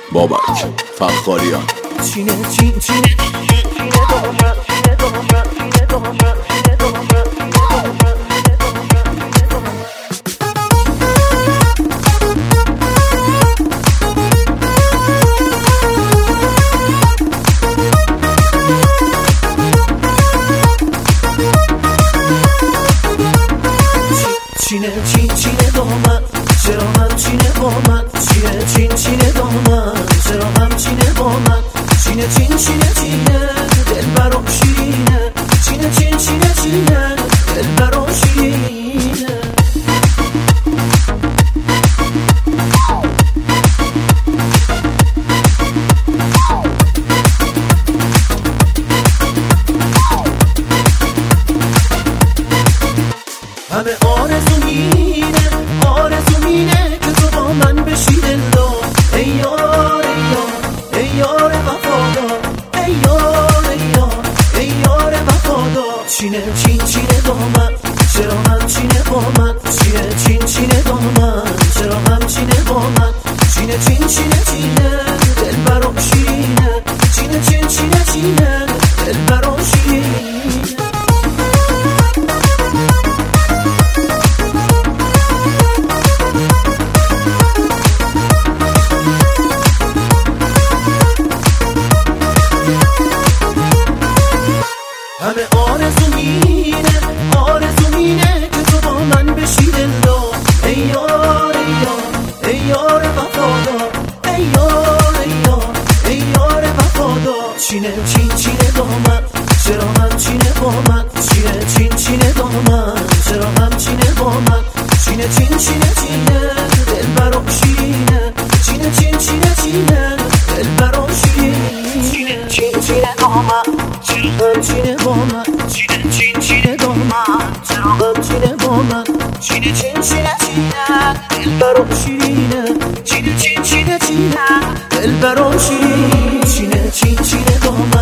بابک فخاریان. چینه چین چینه چینه دومه چینه دومه چینه دومه چینه دومه چینه چین چینه دومه چرا همچینه با من چینه چین چینه دومه چرا همچینه با من چینه چین چینه چینه دل برام شیرینه چینه چین چینه چینه دل برام شیرینه همه آرزو مینه که تو با من بشی دلدار ای یار ای یار ای یار وفادار ای یار ای یار ای یار وفادار چینه چین چینه دامن چرا همچینه با من چینه چین چینه دامن چرا همچینه با من چینه چین چینه چینه دل برام شیرینه چینه چین چینه چینه دل برام شیرینه همه آرزو مینه که تو با من بشی دلدار ای یار ای یار ای یار وفادار ای یار ای یار ای یار وفادار چینه چین چینه دامن چرا همچینه با من چینه چین چینه دامن چرا همچینه با من چینه چین چینه چینه دل برام شیرینه چینه چین چینه چینه دل برام شیرینه چینه چین چینه دامن چرا همچینه با من چینه چین چینه دامن چرا همچینه با من چینه چین چینه چینه دل برام شیرینه چینه چین چینه چینه دل برام شیرینه چینه چین چینه دامن